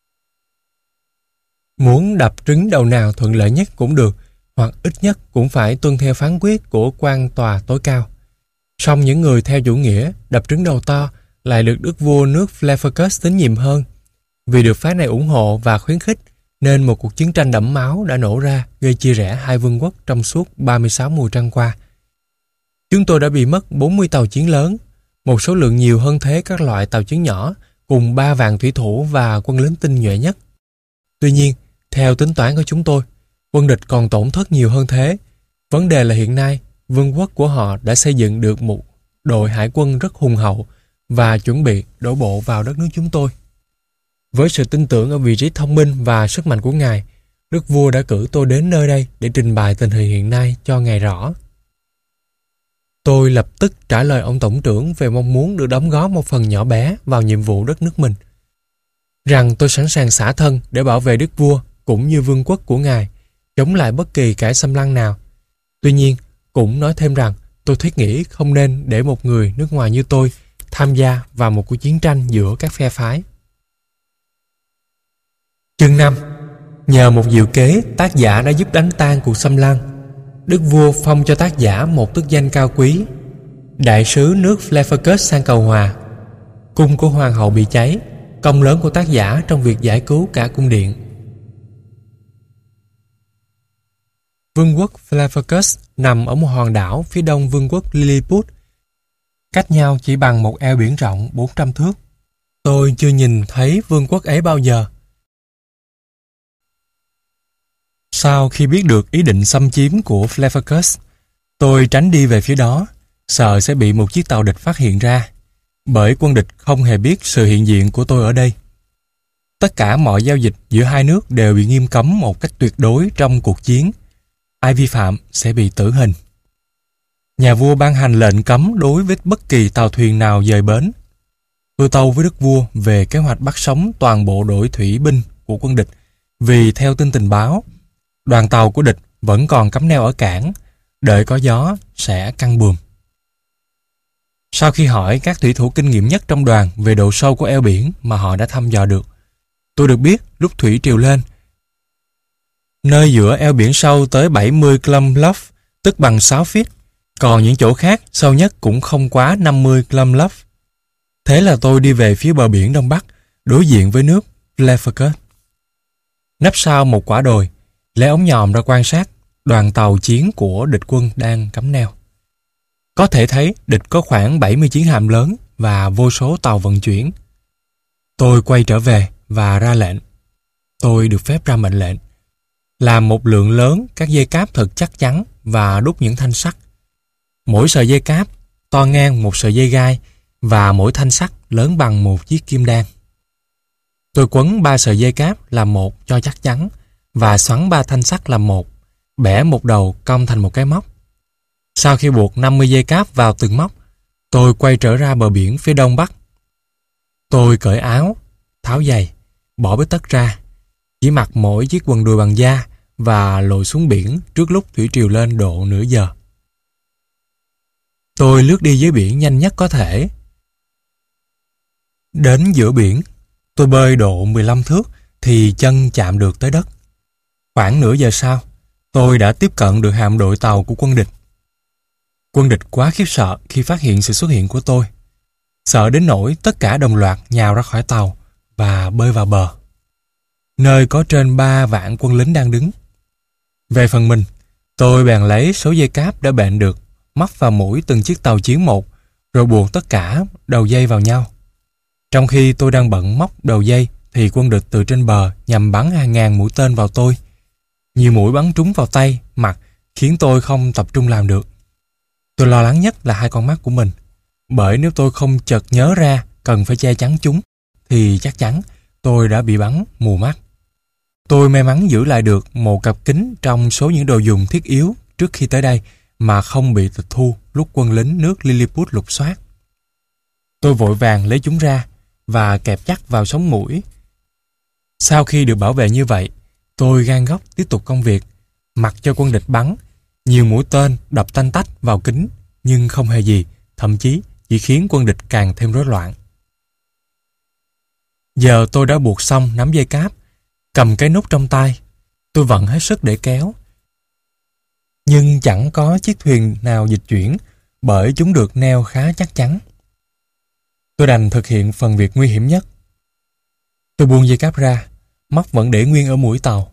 Muốn đập trứng đầu nào thuận lợi nhất cũng được, hoặc ít nhất cũng phải tuân theo phán quyết của quan tòa tối cao. Song những người theo chủ nghĩa đập trứng đầu to lại được đức vua nước Blephagus tín nhiệm hơn. Vì được phái này ủng hộ và khuyến khích, nên một cuộc chiến tranh đẫm máu đã nổ ra gây chia rẽ hai vương quốc trong suốt ba mươi sáu mùa trăng qua. Chúng tôi đã bị mất bốn mươi tàu chiến lớn, một số lượng nhiều hơn thế các loại tàu chiến nhỏ, cùng ba vạn thủy thủ và quân lính tinh nhuệ nhất. Tuy nhiên, theo tính toán của chúng tôi, quân địch còn tổn thất nhiều hơn thế. Vấn đề là hiện nay, vương quốc của họ đã xây dựng được một đội hải quân rất hùng hậu và chuẩn bị đổ bộ vào đất nước chúng tôi. Với sự tin tưởng ở vị trí thông minh và sức mạnh của Ngài, đức vua đã cử tôi đến nơi đây để trình bày tình hình hiện nay cho Ngài rõ. Tôi lập tức trả lời ông tổng trưởng về mong muốn được đóng góp một phần nhỏ bé vào nhiệm vụ đất nước mình, rằng tôi sẵn sàng xả thân để bảo vệ đức vua cũng như vương quốc của Ngài, chống lại bất kỳ kẻ xâm lăng nào. Tuy nhiên, cũng nói thêm rằng tôi thiết nghĩ không nên để một người nước ngoài như tôi tham gia vào một cuộc chiến tranh giữa các phe phái. Chương năm. Nhờ một diệu kế, tác giả đã giúp đánh tan cuộc xâm lăng. Đức vua phong cho tác giả một tước danh cao quý: đại sứ nước Blephagus sang cầu hòa. Cung của hoàng hậu bị cháy, công lớn của tác giả trong việc giải cứu cả cung điện. Vương quốc Blephagus nằm ở một hòn đảo phía đông vương quốc Lilliput, cách nhau chỉ bằng một eo biển rộng bốn trăm thước. Tôi chưa nhìn thấy vương quốc ấy bao giờ. Sau khi biết được ý định xâm chiếm của Blephagus, tôi tránh đi về phía đó, sợ sẽ bị một chiếc tàu địch phát hiện ra, bởi quân địch không hề biết sự hiện diện của tôi ở đây. Tất cả mọi giao dịch giữa hai nước đều bị nghiêm cấm một cách tuyệt đối trong cuộc chiến. Ai vi phạm sẽ bị tử hình. Nhà vua ban hành lệnh cấm đối với bất kỳ tàu thuyền nào dời bến. Tôi tâu với đức vua về kế hoạch bắt sống toàn bộ đội thủy binh của quân địch, vì theo tin tình báo, đoàn tàu của địch vẫn còn cắm neo ở cảng, đợi có gió sẽ căng buồm. Sau khi hỏi các thủy thủ kinh nghiệm nhất trong đoàn về độ sâu của eo biển mà họ đã thăm dò được, tôi được biết lúc thủy triều lên, nơi giữa eo biển sâu tới bảy mươi kilometer, tức bằng sáu feet, còn những chỗ khác sâu nhất cũng không quá năm mươi kilometer. Thế là tôi đi về phía bờ biển đông bắc, đối diện với nước Blephagus. Nấp sau một quả đồi, lấy ống nhòm ra quan sát đoàn tàu chiến của địch quân đang cắm neo. Có thể thấy địch có khoảng bảy mươi chiến hạm lớn và vô số tàu vận chuyển. Tôi quay trở về và ra lệnh. Tôi được phép ra mệnh lệnh làm một lượng lớn các dây cáp thật chắc chắn và đúc những thanh sắt. Mỗi sợi dây cáp to ngang một sợi dây gai và mỗi thanh sắt lớn bằng một chiếc kim đan. Tôi quấn ba sợi dây cáp làm một cho chắc chắn và xoắn ba thanh sắt làm một, bẻ một đầu cong thành một cái móc. Sau khi buộc năm mươi dây cáp vào từng móc, tôi quay trở ra bờ biển phía đông bắc. Tôi cởi áo, tháo giày, bỏ bít tất ra, chỉ mặc mỗi chiếc quần đùi bằng da và lội xuống biển trước lúc thủy triều lên độ nửa giờ. Tôi lướt đi dưới biển nhanh nhất có thể. Đến giữa biển, tôi bơi độ mười lăm thước thì chân chạm được tới đất. Khoảng nửa giờ sau, tôi đã tiếp cận được hạm đội tàu của quân địch. Quân địch quá khiếp sợ khi phát hiện sự xuất hiện của tôi. Sợ đến nỗi tất cả đồng loạt nhào ra khỏi tàu và bơi vào bờ, nơi có trên ba vạn quân lính đang đứng. Về phần mình, tôi bèn lấy số dây cáp đã bện được, mắc vào mũi từng chiếc tàu chiến một, rồi buộc tất cả đầu dây vào nhau. Trong khi tôi đang bận móc đầu dây, thì quân địch từ trên bờ nhằm bắn hàng ngàn mũi tên vào tôi. Nhiều mũi bắn trúng vào tay, mặt, khiến tôi không tập trung làm được. Tôi lo lắng nhất là hai con mắt của mình, bởi nếu tôi không chợt nhớ ra cần phải che chắn chúng, thì chắc chắn tôi đã bị bắn mù mắt. Tôi may mắn giữ lại được một cặp kính trong số những đồ dùng thiết yếu trước khi tới đây mà không bị tịch thu lúc quân lính nước Lilliput lục soát. Tôi vội vàng lấy chúng ra và kẹp chắc vào sống mũi. Sau khi được bảo vệ như vậy, tôi gan góc tiếp tục công việc, mặc cho quân địch bắn. Nhiều mũi tên đập tanh tách vào kính, nhưng không hề gì, thậm chí chỉ khiến quân địch càng thêm rối loạn. Giờ tôi đã buộc xong nắm dây cáp, cầm cái nút trong tay. Tôi vận hết sức để kéo. Nhưng chẳng có chiếc thuyền nào dịch chuyển, bởi chúng được neo khá chắc chắn. Tôi đành thực hiện phần việc nguy hiểm nhất. Tôi buông dây cáp ra, mắt vẫn để nguyên ở mũi tàu.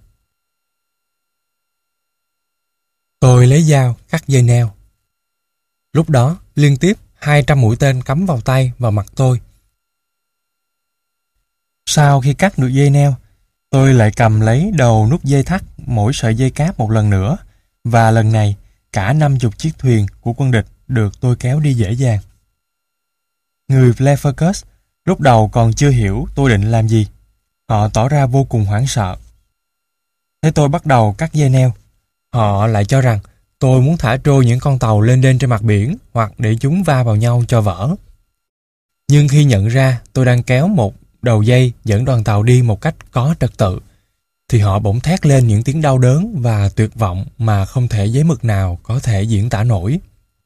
Tôi lấy dao cắt dây neo. Lúc đó, liên tiếp hai trăm mũi tên cắm vào tay và mặt tôi. Sau khi cắt được dây neo, tôi lại cầm lấy đầu nút dây thắt mỗi sợi dây cáp một lần nữa, và lần này cả năm chục chiếc thuyền của quân địch được tôi kéo đi dễ dàng. Người Flephacus lúc đầu còn chưa hiểu tôi định làm gì. Họ tỏ ra vô cùng hoảng sợ. Thế tôi bắt đầu cắt dây neo. Họ lại cho rằng tôi muốn thả trôi những con tàu lên đên trên mặt biển, hoặc để chúng va vào nhau cho vỡ. Nhưng khi nhận ra tôi đang kéo một đầu dây dẫn đoàn tàu đi một cách có trật tự, thì họ bỗng thét lên những tiếng đau đớn và tuyệt vọng mà không thể giấy mực nào có thể diễn tả nổi.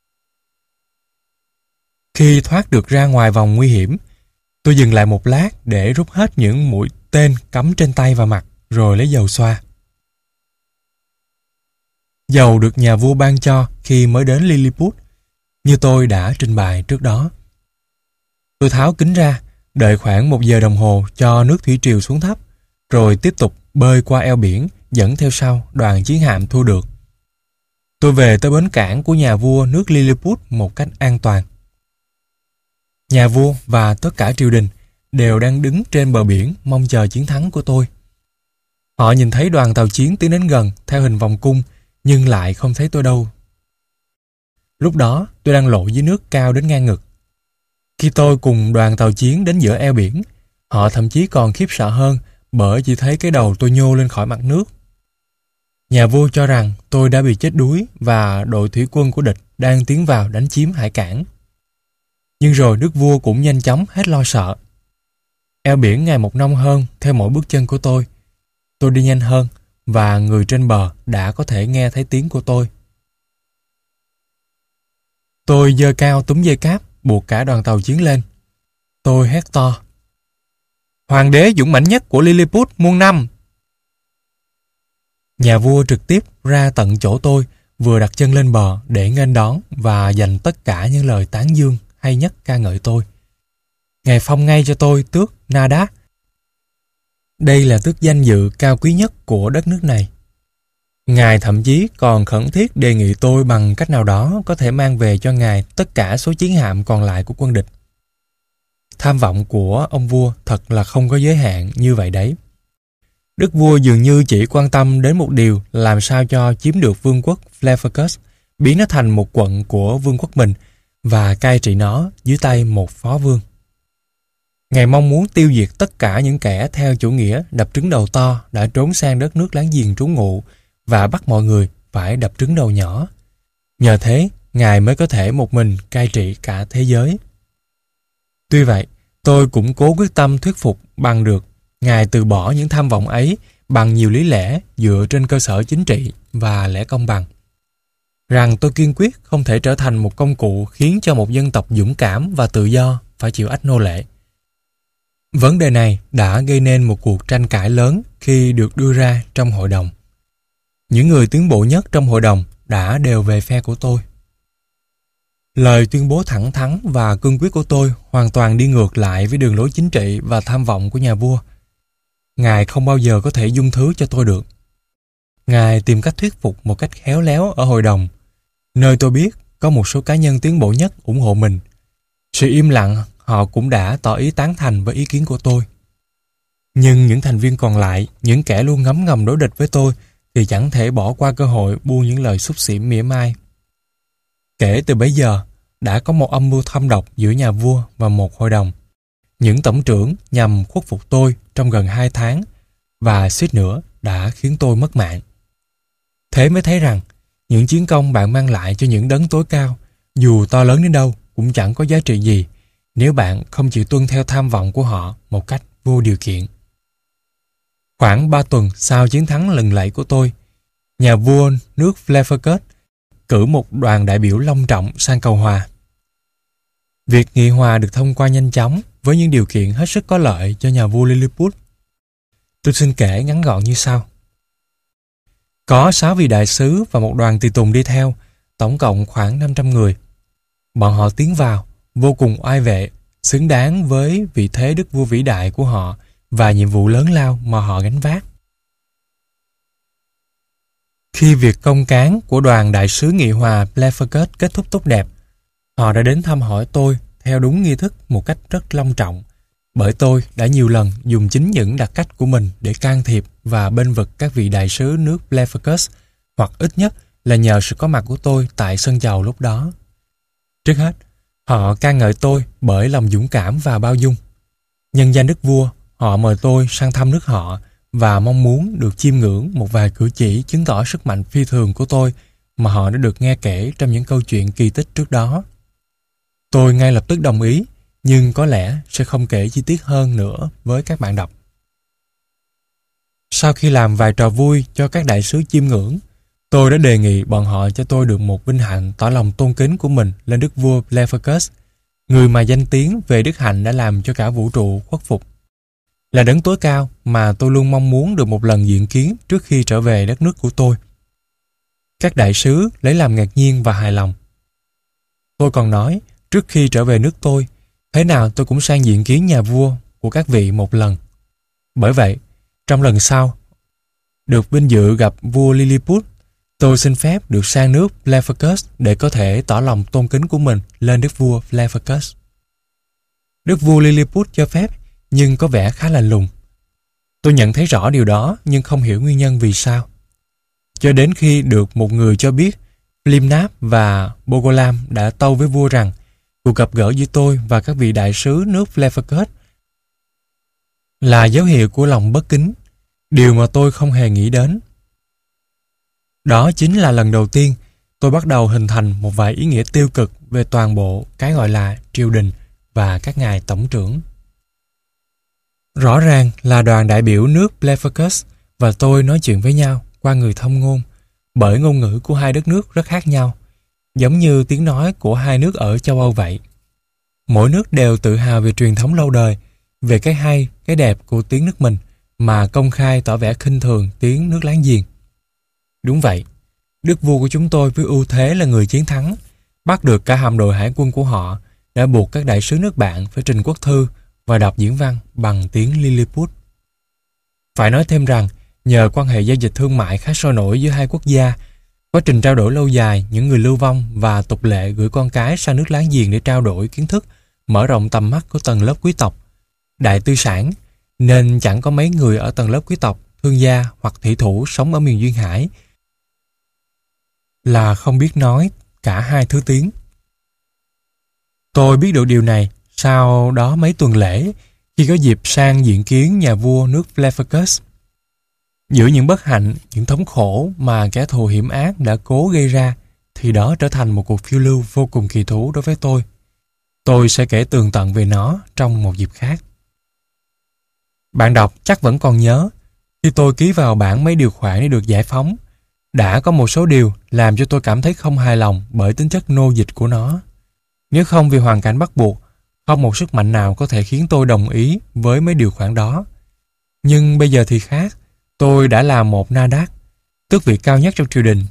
Khi thoát được ra ngoài vòng nguy hiểm, tôi dừng lại một lát để rút hết những mũi tên cắm trên tay và mặt, rồi lấy dầu xoa. Dầu được nhà vua ban cho khi mới đến Lilliput, như tôi đã trình bày trước đó. Tôi tháo kính ra, đợi khoảng một giờ đồng hồ cho nước thủy triều xuống thấp, rồi tiếp tục bơi qua eo biển, dẫn theo sau đoàn chiến hạm thu được. Tôi về tới bến cảng của nhà vua nước Lilliput một cách an toàn. Nhà vua và tất cả triều đình đều đang đứng trên bờ biển mong chờ chiến thắng của tôi. Họ nhìn thấy đoàn tàu chiến tiến đến gần theo hình vòng cung, nhưng lại không thấy tôi đâu. Lúc đó tôi đang lội dưới nước cao đến ngang ngực. Khi tôi cùng đoàn tàu chiến đến giữa eo biển, họ thậm chí còn khiếp sợ hơn, bởi chỉ thấy cái đầu tôi nhô lên khỏi mặt nước. Nhà vua cho rằng tôi đã bị chết đuối và đội thủy quân của địch đang tiến vào đánh chiếm hải cảng. Nhưng rồi đức vua cũng nhanh chóng hết lo sợ. Eo biển ngày một nông hơn theo mỗi bước chân của tôi. Tôi đi nhanh hơn, và người trên bờ đã có thể nghe thấy tiếng của tôi. Tôi giơ cao túm dây cáp, buộc cả đoàn tàu chiến lên. Tôi hét to: "Hoàng đế dũng mãnh nhất của Lilliput muôn năm!" Nhà vua trực tiếp ra tận chỗ tôi, vừa đặt chân lên bờ để nghênh đón và dành tất cả những lời tán dương hay nhất ca ngợi tôi. Ngài phong ngay cho tôi tước Nadat. Đây là tước danh dự cao quý nhất của đất nước này. Ngài thậm chí còn khẩn thiết đề nghị tôi bằng cách nào đó có thể mang về cho Ngài tất cả số chiến hạm còn lại của quân địch. Tham vọng của ông vua thật là không có giới hạn như vậy đấy. Đức vua dường như chỉ quan tâm đến một điều, làm sao cho chiếm được vương quốc Flephacus, biến nó thành một quận của vương quốc mình và cai trị nó dưới tay một phó vương. Ngài mong muốn tiêu diệt tất cả những kẻ theo chủ nghĩa đập trứng đầu to đã trốn sang đất nước láng giềng trú ngụ và bắt mọi người phải đập trứng đầu nhỏ. Nhờ thế, Ngài mới có thể một mình cai trị cả thế giới. Tuy vậy, tôi cũng cố quyết tâm thuyết phục bằng được Ngài từ bỏ những tham vọng ấy bằng nhiều lý lẽ dựa trên cơ sở chính trị và lẽ công bằng. Rằng tôi kiên quyết không thể trở thành một công cụ khiến cho một dân tộc dũng cảm và tự do phải chịu ách nô lệ. Vấn đề này đã gây nên một cuộc tranh cãi lớn khi được đưa ra trong hội đồng. Những người tiến bộ nhất trong hội đồng đã đều về phe của tôi. Lời tuyên bố thẳng thắn và cương quyết của tôi hoàn toàn đi ngược lại với đường lối chính trị và tham vọng của nhà vua. Ngài không bao giờ có thể dung thứ cho tôi được. Ngài tìm cách thuyết phục một cách khéo léo ở hội đồng, nơi tôi biết có một số cá nhân tiến bộ nhất ủng hộ mình. Sự im lặng, họ cũng đã tỏ ý tán thành với ý kiến của tôi. Nhưng những thành viên còn lại, những kẻ luôn ngấm ngầm đối địch với tôi, thì chẳng thể bỏ qua cơ hội buông những lời xúc xỉm mỉa mai. Kể từ bấy giờ, đã có một âm mưu thâm độc giữa nhà vua và một hội đồng. Những tổng trưởng nhằm khuất phục tôi trong gần hai tháng, và suýt nữa đã khiến tôi mất mạng. Thế mới thấy rằng, những chiến công bạn mang lại cho những đấng tối cao, dù to lớn đến đâu, cũng chẳng có giá trị gì nếu bạn không chịu tuân theo tham vọng của họ một cách vô điều kiện. Khoảng ba tuần sau chiến thắng lừng lẫy của tôi, nhà vua nước Flefergus cử một đoàn đại biểu long trọng sang cầu hòa. Việc nghị hòa được thông qua nhanh chóng với những điều kiện hết sức có lợi cho nhà vua Lilliput. Tôi xin kể ngắn gọn như sau. Có sáu vị đại sứ và một đoàn tùy tùng đi theo, tổng cộng khoảng năm trăm người. Bọn họ tiến vào, vô cùng oai vệ, xứng đáng với vị thế đức vua vĩ đại của họ và nhiệm vụ lớn lao mà họ gánh vác. Khi việc công cán của đoàn đại sứ nghị hòa Flefergus kết thúc tốt đẹp, họ đã đến thăm hỏi tôi theo đúng nghi thức một cách rất long trọng, bởi tôi đã nhiều lần dùng chính những đặc cách của mình để can thiệp và bênh vực các vị đại sứ nước Flefergus, hoặc ít nhất là nhờ sự có mặt của tôi tại sân chầu lúc đó. Trước hết, họ ca ngợi tôi bởi lòng dũng cảm và bao dung. Nhân danh đức vua, họ mời tôi sang thăm nước họ và mong muốn được chiêm ngưỡng một vài cử chỉ chứng tỏ sức mạnh phi thường của tôi mà họ đã được nghe kể trong những câu chuyện kỳ tích trước đó. Tôi ngay lập tức đồng ý, nhưng có lẽ sẽ không kể chi tiết hơn nữa với các bạn đọc. Sau khi làm vài trò vui cho các đại sứ chiêm ngưỡng, tôi đã đề nghị bọn họ cho tôi được một vinh hạnh tỏ lòng tôn kính của mình lên đức vua Flefergus, người mà danh tiếng về đức hạnh đã làm cho cả vũ trụ khuất phục. Là đấng tối cao mà tôi luôn mong muốn được một lần diện kiến trước khi trở về đất nước của tôi. Các đại sứ lấy làm ngạc nhiên và hài lòng. Tôi còn nói, trước khi trở về nước tôi, thế nào tôi cũng sang diện kiến nhà vua của các vị một lần. Bởi vậy, trong lần sau, được vinh dự gặp vua Lilliput, tôi xin phép được sang nước Flefergus để có thể tỏ lòng tôn kính của mình lên đức vua Flefergus. Đức vua Lilliput cho phép, nhưng có vẻ khá lạnh lùng. Tôi nhận thấy rõ điều đó, nhưng không hiểu nguyên nhân vì sao. Cho đến khi được một người cho biết, Flimnap và Bogolam đã tâu với vua rằng cuộc gặp gỡ giữa tôi và các vị đại sứ nước Flefergus là dấu hiệu của lòng bất kính, điều mà tôi không hề nghĩ đến. Đó chính là lần đầu tiên tôi bắt đầu hình thành một vài ý nghĩa tiêu cực về toàn bộ cái gọi là triều đình và các ngài tổng trưởng. Rõ ràng là đoàn đại biểu nước Flefergus và tôi nói chuyện với nhau qua người thông ngôn, bởi ngôn ngữ của hai đất nước rất khác nhau, giống như tiếng nói của hai nước ở châu Âu vậy. Mỗi nước đều tự hào về truyền thống lâu đời, về cái hay, cái đẹp của tiếng nước mình, mà công khai tỏ vẻ khinh thường tiếng nước láng giềng. Đúng vậy, đức vua của chúng tôi với ưu thế là người chiến thắng, bắt được cả hạm đội hải quân của họ, đã buộc các đại sứ nước bạn phải trình quốc thư và đọc diễn văn bằng tiếng Lilliput. Phải nói thêm rằng, nhờ quan hệ giao dịch thương mại khá sôi nổi giữa hai quốc gia, quá trình trao đổi lâu dài, những người lưu vong và tục lệ gửi con cái sang nước láng giềng để trao đổi kiến thức, mở rộng tầm mắt của tầng lớp quý tộc, đại tư sản, nên chẳng có mấy người ở tầng lớp quý tộc, thương gia hoặc thủy thủ sống ở miền duyên hải là không biết nói cả hai thứ tiếng. Tôi biết được điều này sau đó mấy tuần lễ khi có dịp sang diện kiến nhà vua nước Flefergus. Giữa những bất hạnh, những thống khổ mà kẻ thù hiểm ác đã cố gây ra, thì đó trở thành một cuộc phiêu lưu vô cùng kỳ thú đối với tôi. Tôi sẽ kể tường tận về nó trong một dịp khác. Bạn đọc chắc vẫn còn nhớ, khi tôi ký vào bản mấy điều khoản để được giải phóng, đã có một số điều làm cho tôi cảm thấy không hài lòng bởi tính chất nô dịch của nó. Nếu không vì hoàn cảnh bắt buộc, không một sức mạnh nào có thể khiến tôi đồng ý với mấy điều khoản đó. Nhưng bây giờ thì khác, tôi đã là một Nadak, tước vị cao nhất trong triều đình.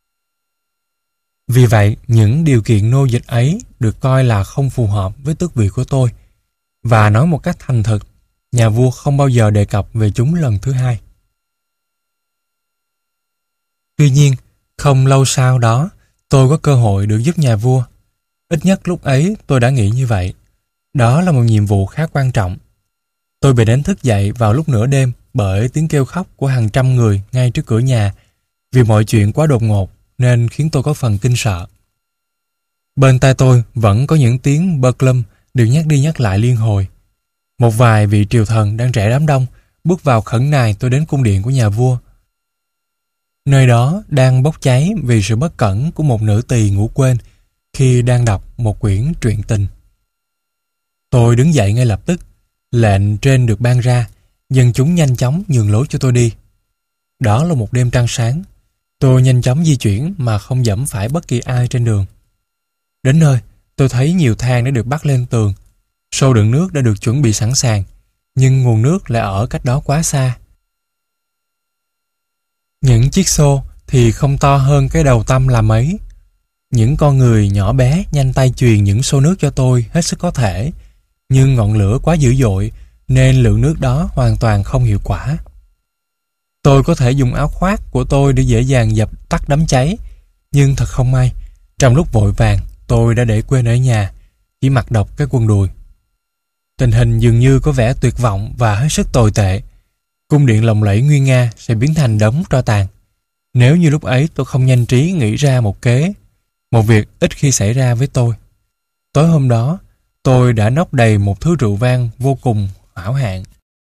Vì vậy, những điều kiện nô dịch ấy được coi là không phù hợp với tước vị của tôi, và nói một cách thành thực, nhà vua không bao giờ đề cập về chúng lần thứ hai. Tuy nhiên, không lâu sau đó, Tôi có cơ hội được giúp nhà vua. Ít nhất lúc ấy tôi đã nghĩ như vậy. Đó là một nhiệm vụ khá quan trọng. Tôi bị đánh thức dậy vào lúc nửa đêm bởi tiếng kêu khóc của hàng trăm người ngay trước cửa nhà, vì mọi chuyện quá đột ngột nên khiến tôi có phần kinh sợ. Bên tai tôi vẫn có những tiếng bơ clum được nhắc đi nhắc lại liên hồi. Một vài vị triều thần đang rẽ đám đông bước vào khẩn nài tôi đến cung điện của nhà vua. Nơi đó đang bốc cháy vì sự bất cẩn của một nữ tỳ ngủ quên khi đang đọc một quyển truyện tình. Tôi đứng dậy ngay lập tức. Lệnh trên được ban ra, dân chúng nhanh chóng nhường lối cho tôi đi. Đó là một đêm trăng sáng. Tôi nhanh chóng di chuyển mà không dẫm phải bất kỳ ai trên đường. Đến nơi, tôi thấy nhiều thang đã được bắt lên tường. Xô đựng nước đã được chuẩn bị sẵn sàng, nhưng nguồn nước lại ở cách đó quá xa. Những chiếc xô thì không to hơn cái đầu tăm là mấy. Những con người nhỏ bé nhanh tay truyền những xô nước cho tôi hết sức có thể, nhưng ngọn lửa quá dữ dội nên lượng nước đó hoàn toàn không hiệu quả. Tôi có thể dùng áo khoác của tôi để dễ dàng dập tắt đám cháy, nhưng thật không may, trong lúc vội vàng tôi đã để quên ở nhà, chỉ mặc độc cái quần đùi. Tình hình dường như có vẻ tuyệt vọng và hết sức tồi tệ. Cung điện lộng lẫy nguy nga sẽ biến thành đống tro tàn. Nếu như lúc ấy tôi không nhanh trí nghĩ ra một kế, một việc ít khi xảy ra với tôi. Tối hôm đó, tôi đã nốc đầy một thứ rượu vang vô cùng hảo hạng,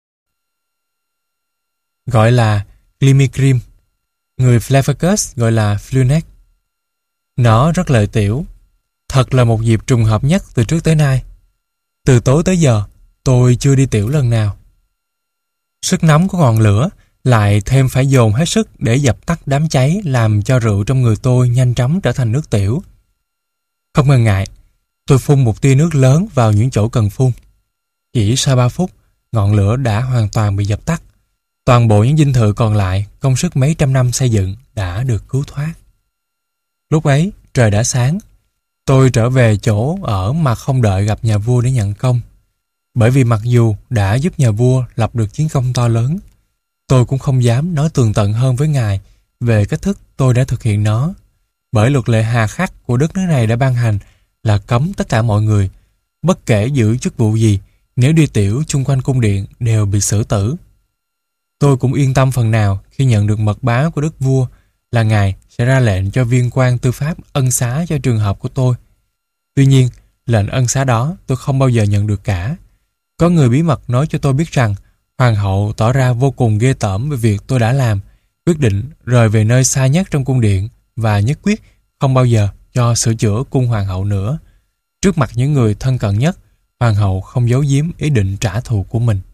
gọi là Glimmergrim. Người Flavacus gọi là Flunex. Nó rất lợi tiểu. Thật là một dịp trùng hợp nhất từ trước tới nay. Từ tối tới giờ, tôi chưa đi tiểu lần nào. Sức nóng của ngọn lửa lại thêm phải dồn hết sức để dập tắt đám cháy, làm cho rượu trong người tôi nhanh chóng trở thành nước tiểu. Không ngần ngại, tôi phun một tia nước lớn vào những chỗ cần phun. Chỉ sau ba phút, ngọn lửa đã hoàn toàn bị dập tắt. Toàn bộ những dinh thự còn lại, công sức mấy trăm năm xây dựng, đã được cứu thoát. Lúc ấy, trời đã sáng. Tôi trở về chỗ ở mà không đợi gặp nhà vua để nhận công. Bởi vì mặc dù đã giúp nhà vua lập được chiến công to lớn, tôi cũng không dám nói tường tận hơn với ngài về cách thức tôi đã thực hiện nó. Bởi luật lệ hà khắc của đất nước này đã ban hành là cấm tất cả mọi người, bất kể giữ chức vụ gì, nếu đi tiểu chung quanh cung điện đều bị xử tử. Tôi cũng yên tâm phần nào khi nhận được mật báo của đức vua là ngài sẽ ra lệnh cho viên quan tư pháp ân xá cho trường hợp của tôi. Tuy nhiên, lệnh ân xá đó tôi không bao giờ nhận được cả. Có người bí mật nói cho tôi biết rằng hoàng hậu tỏ ra vô cùng ghê tởm về việc tôi đã làm, quyết định rời về nơi xa nhất trong cung điện và nhất quyết không bao giờ cho sửa chữa cung hoàng hậu nữa. Trước mặt những người thân cận nhất, hoàng hậu không giấu giếm ý định trả thù của mình.